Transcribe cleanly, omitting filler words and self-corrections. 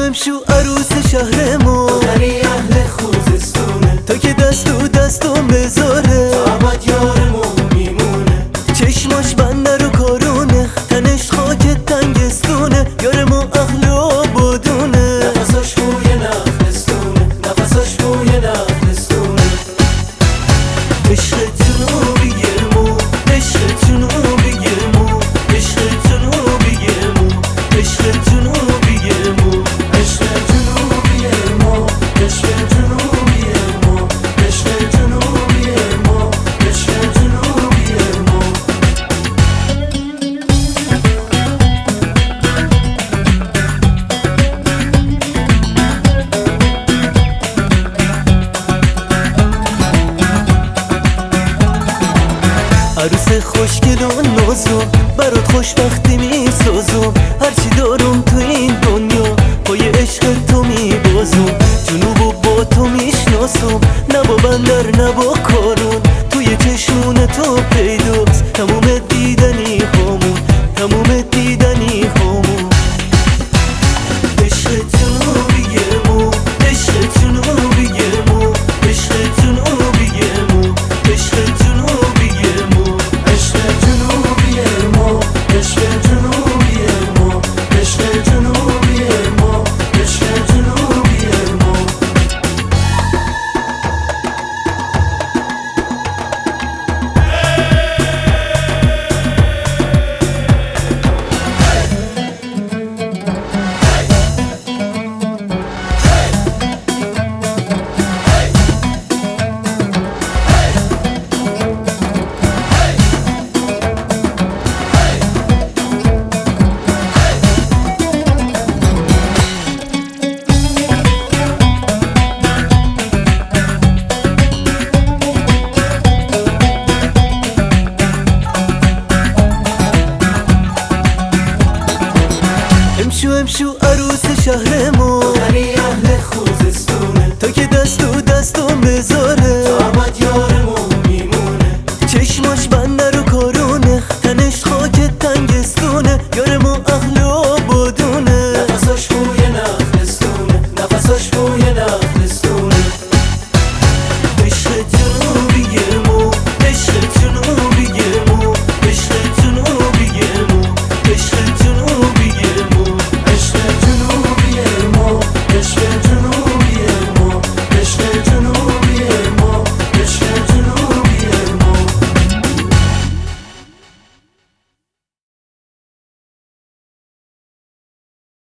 امشو عروس شهرمون غنی اهل خوزستونه تا که دست تو دستم بذاره آمد یارمون میمونه چشماش بنده رو کارونه تنش خاک تنگستونه یارمون اهل آبادونه نفساش بوی نخلستونه نفساش بوی نخلستونه عشق جنوبی گرمو عشق جنوبی گرمو عشق جنوبی گرمو عشق جنوبی گرمو عشق جنوبی ما عشق جنوبی ما عشق جنوبی ما عشق جنوبی ما عروس خوشگل و نازم برات خوشبختی میسازم هرچی دارم تو این دنیا پای عشق تو میبازم جنوبو با تو میشناسم نه با بندر نه با کارون توی چشمون تو پیداست تموم دیدنی هامون تموم دیدنی هامون عشق جنوبی گرمو عشق جنوبی گرمو عشق جنوبی گرمو عشق جنوبی گرمو عشق جنوبی ما عشق جنوبی ما عشق جنوبی ما عشق جنوبی ما امشو عروس شهرمون غنی اهل خوزستونه